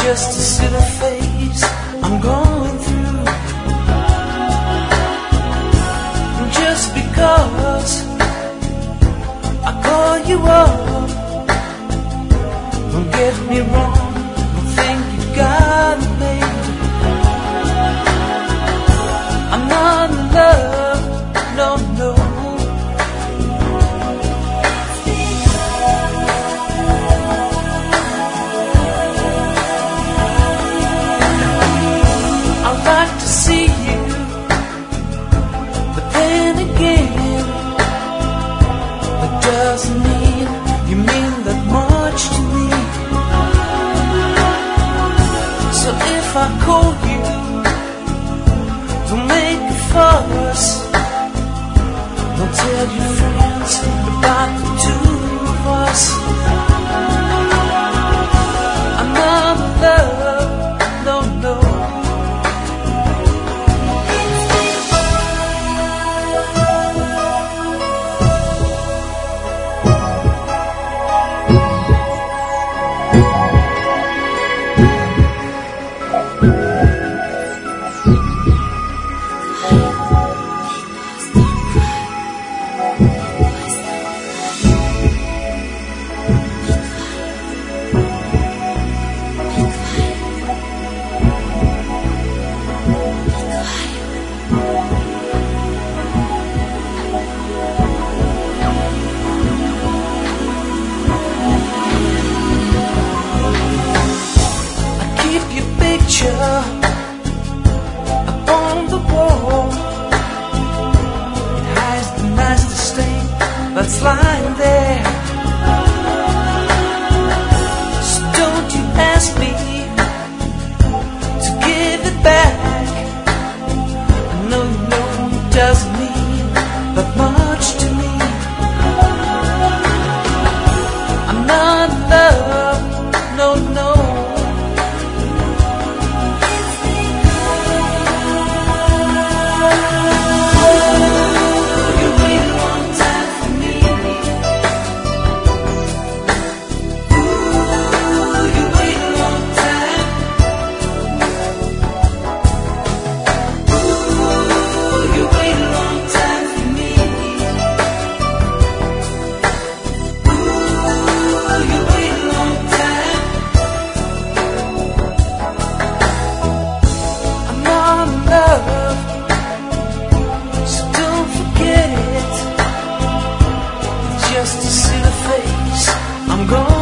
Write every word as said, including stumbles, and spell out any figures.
just to see the face I'm going through. And just because I call you up, don't get me wrong, don't think you got it made. I'm not in love, no, no. I'd like to see you, but then again, that doesn't mean you mean that much to me. So if I call you, don't make a fuss, don't tell your friends about the two of us. I'm not in love, no, no. Upon the wall, it hides the nasty stain that's lying there. So don't you ask me to give it back. I know you know it doesn't mean that much to me. I'm not in love, no, no. Just to see the face I'm going